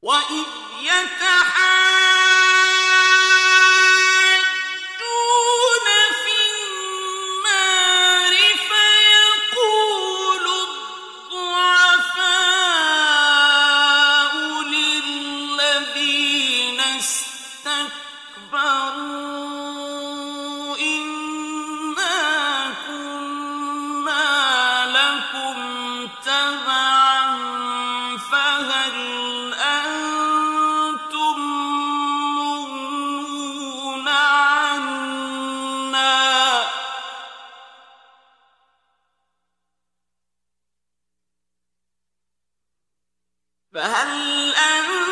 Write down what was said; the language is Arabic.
وَإِذْ يَتَحَاجُّونَ فِي النَّارِ فَيَقُولُ الضُّعَفَاءُ لِلَّذِينَ اسْتَكْبَرُوا إِنَّا كُنَّا لَكُمْ تَبَعًا فَهَلْ أَنتُم مُّغْنُونَ عَنَّا